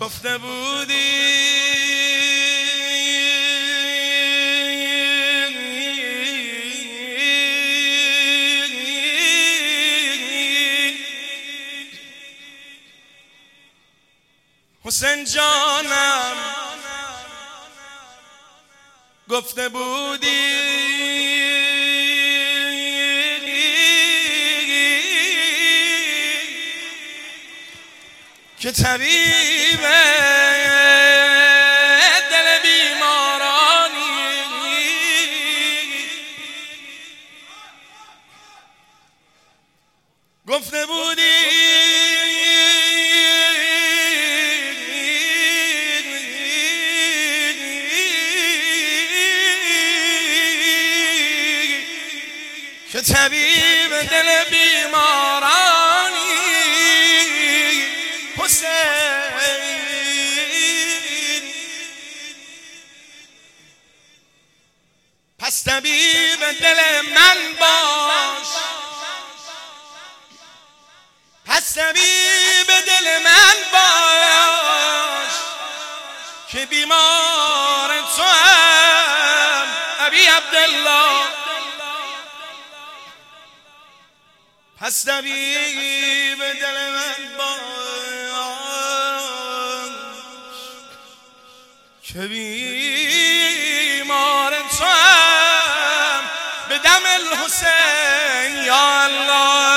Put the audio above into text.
گفته بودی حسین جانم، گفته بودی که طبیب دل بیمارانی، گفته بودی که طبیب دل بیمارانی حسین. پس طبیب دل من باش، پس طبیب دل من باش که بیمار تو هم ابی عبدالله. پس طبیب دل من باش که بیمار تو هم به دم الحسین. یا الله